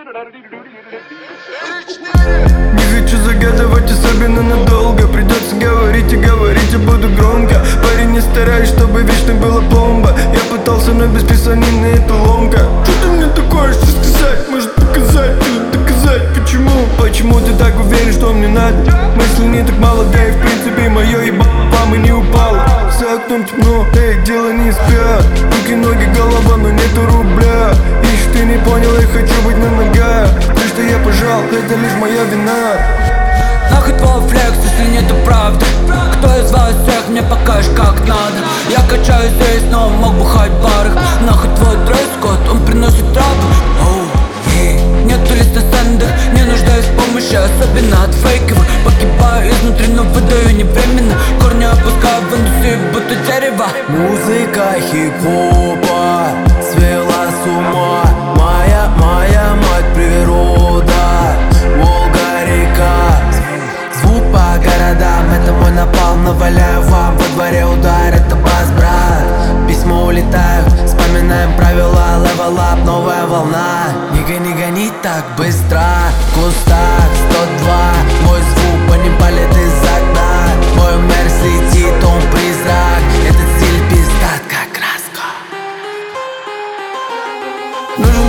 Не хочу загадывать особенно надолго. Придется говорить и говорить, я буду громко. Парень, не стараюсь, чтобы вечно была бомба. Я пытался, но без писанины это ломка. Что ты мне такое, что сказать? Может показать или доказать? Почему? Почему ты так уверен, что мне надо? Мысли не так мало, да и в принципе мое ебало и не упало. За окном темно, эй, дело не спят. Руки, ноги, голова, но нету рубля. Ишь, ты не понял, я хочу быть на ногах. То, что я пожал, это лишь моя вина. Нахуй твой флекс, если нету правды. Кто из вас всех мне покажешь как надо? Я качаюсь здесь, но мог бухать в барах. Нахуй твой дресс-код, он приносит травы. Нету листа сендер, не нуждаюсь в помощи, особенно от фейков. Погибаю изнутри, но выдаю не временно. Корни опускаю в индустрию, будто дерево. Музыка хип-хопа свела с ума моя мать природа. Волга-река, звук по городам, это мой напалм. Наваляю вам во дворе удар, это бас, брат. Письма улетают, вспоминаем правила, level up, новая волна. Не гони так быстро, в кустах 102. Мой звук по ним палит из окна. Мой мерс летит, он призрак. Этот стиль пиздат, как краска. Нужен